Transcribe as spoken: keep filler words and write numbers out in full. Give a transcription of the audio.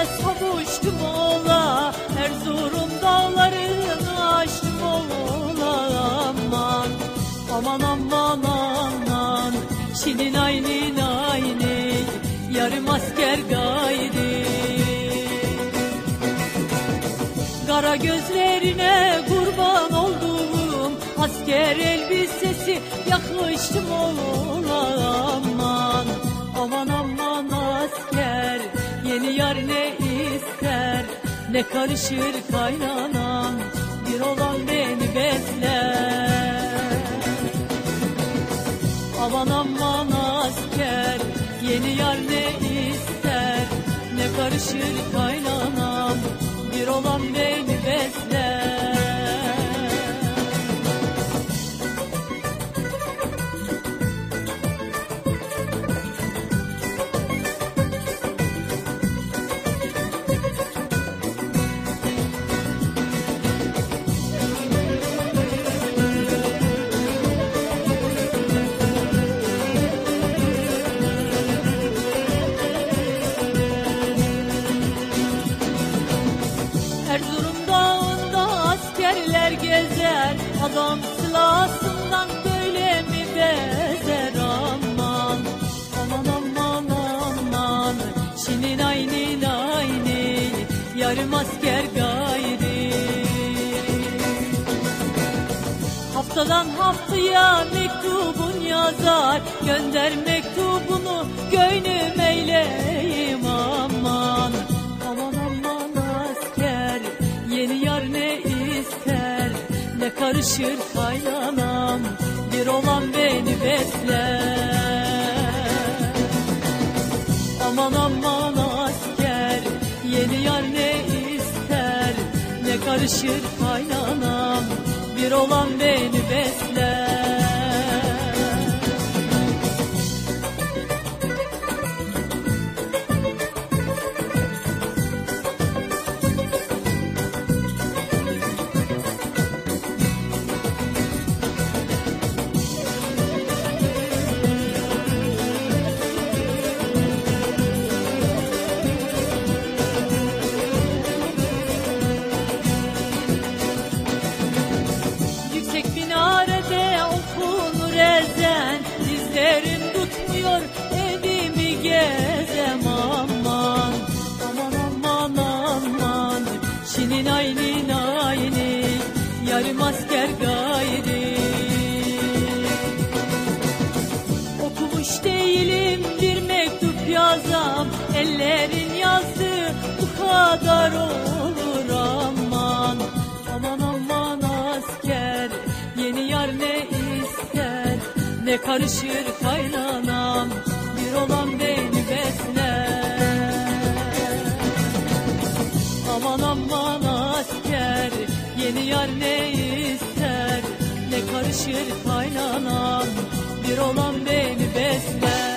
savuştum ola, Erzurum dağlarını aştım ola. Aman aman aman aman, şinin aynı aynı, yarım asker gaydi. Kara gözlerine kurban olduğum asker elbisesi yakıştım ola. Aman aman aman asker, yeni yar ne ister, ne karışır kaynanam, bir olan beni besler. Aman aman asker, yeni yar ne ister, ne karışır kaynanam, bir olan beni besler. Erzurum dağında askerler gezer, adam silahsından böyle mi bezer? Aman aman aman aman, şinin aynı aynı, yarım asker gayri. Haftadan haftaya mektubun yazar, gönder mektubunu gönlüm eyleyim. Aman aman aman asker, yeni yar ne ister, ne karışır kaynanam, bir olan beni besler. Aman aman asker, yeni yar ne ister, ne karışır kaynanam, bir olan beni besler. Dizlerim tutmuyor, elimi gezem. Aman aman aman aman, şinin aynı aynı, yarım asker gayri. Okumuş değilim, bir mektup yazam, ellerin yazdığı bu kadar olur. Aman aman aman asker, yeni yar ne ister, ne karışır kaynanam, bir olan beni besler. Aman aman asker, yeni yar ne ister, ne karışır kaynanam, bir olan beni besler.